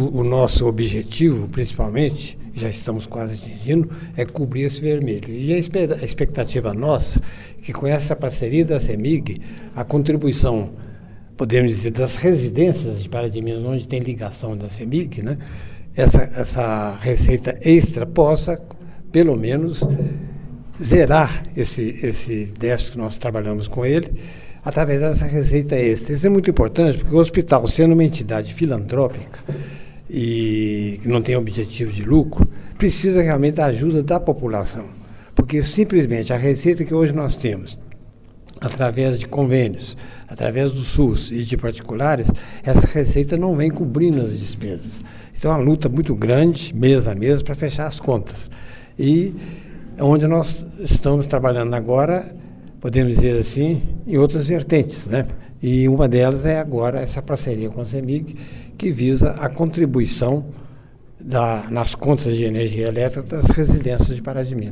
o nosso objetivo, principalmente, já estamos quase atingindo, é cobrir esse vermelho. E a expectativa nossa, que com essa parceria da CEMIG, a contribuição, podemos dizer, das residências de Pará de Minas, onde tem ligação da CEMIG, né, essa receita extra possa, pelo menos, zerar esse déficit que nós trabalhamos com ele, através dessa receita extra. Isso é muito importante, porque o hospital, sendo uma entidade filantrópica e que não tem objetivo de lucro, precisa realmente da ajuda da população. Porque simplesmente a receita que hoje nós temos, através de convênios, através do SUS e de particulares, essa receita não vem cobrindo as despesas. Então é uma luta muito grande, mês a mês, para fechar as contas. E onde nós estamos trabalhando agora, podemos dizer assim, em outras vertentes, né? E uma delas é agora essa parceria com a CEMIG, que visa a contribuição nas contas de energia elétrica das residências de Pará de Minas.